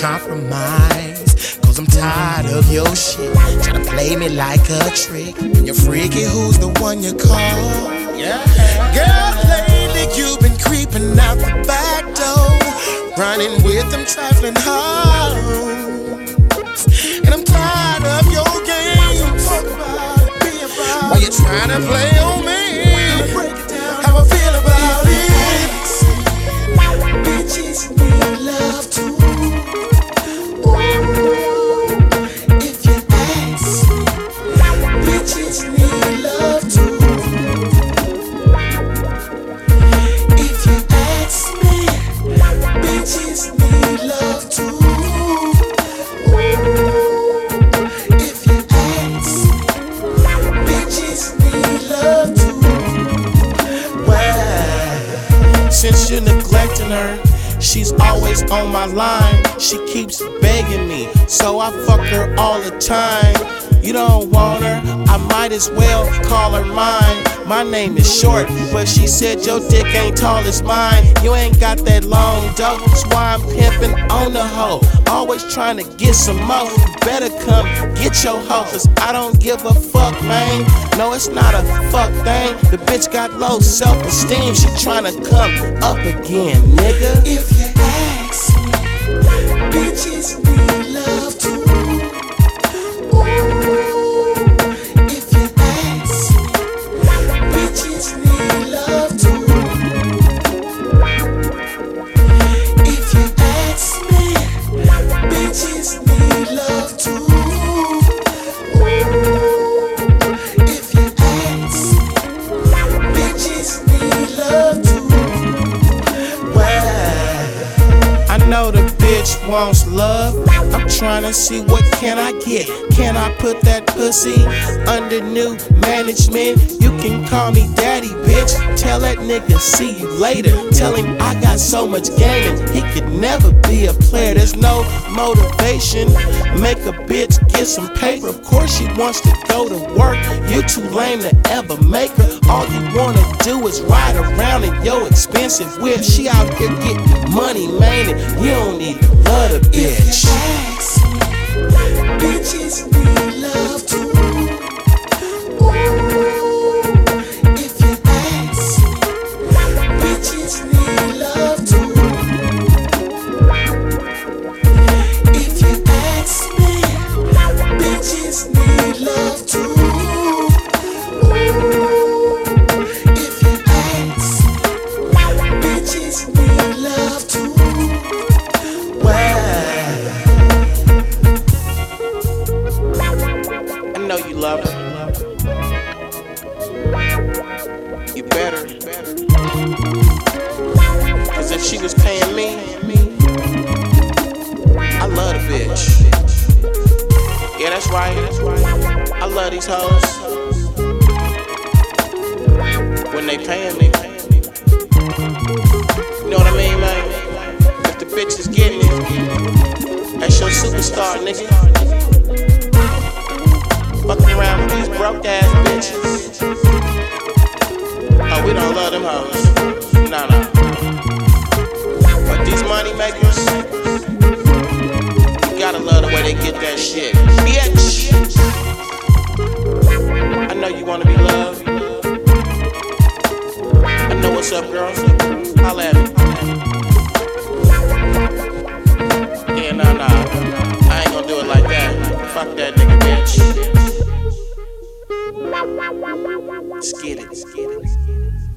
compromise. Cause I'm tired of your shit. Tryna play me like a trick. When you're freaky, who's the one you call? Yeah. Girl, lately you've been creeping out the back door, running with them trifling hoes. And I'm tired of your games. Why you trying to play on me? How I feel about it? Bitches need love too. If you ask, bitches need love too. If you ask me, bitches need love too. If you ask, bitches need love too. Well, since you're neglecting her, she's always on my line. She keeps begging me, so I fuck her all the time. You don't want her, I might as well call her mine. My name is short, but she said your dick ain't tall as mine. You ain't got that long dope, that's why I'm pimping on the hoe. Always trying to get some more. You better come get your hoe, cause I don't give a fuck, man. No, it's not a fuck thing. The bitch got low self-esteem. She tryna come up again, nigga. If you ask me, bitches need love too. If you ask me, bitches need love too. If you ask me, bitches need love too. If you ask, bitches need love too. Well, I know the bitch wants love. I'm trying to see what can I get. Can I put that pussy under new management? You can call me daddy, bitch. Tell that nigga see you later. Tell him I got so much game and he could never be a player. There's no motivation. Make a bitch get some paper. Of course she wants to go to work. You too lame to ever make her. All you wanna do is ride around in your expensive whip. She out here getting money, man, and you don't even love the bitch. Bitches need love too. If you ask, bitches need love too. If you ask me, bitches need love too. If you ask, bitches need love too. I know you love her. You better. Cause if she was paying me, I love the bitch. Yeah, that's right. I love these hoes. When they paying me. You know what I mean, man? If the bitch is getting it, that's your superstar, nigga. Fucking around with these broke ass bitches. Oh, we don't love them hoes. Nah. But these money makers, you gotta love the way they get that shit. Bitch! I know you wanna be loved. I know what's up, girl. Holla at me. Yeah, nah. I ain't gonna do it like that. Fuck that nigga, bitch. Let's get it.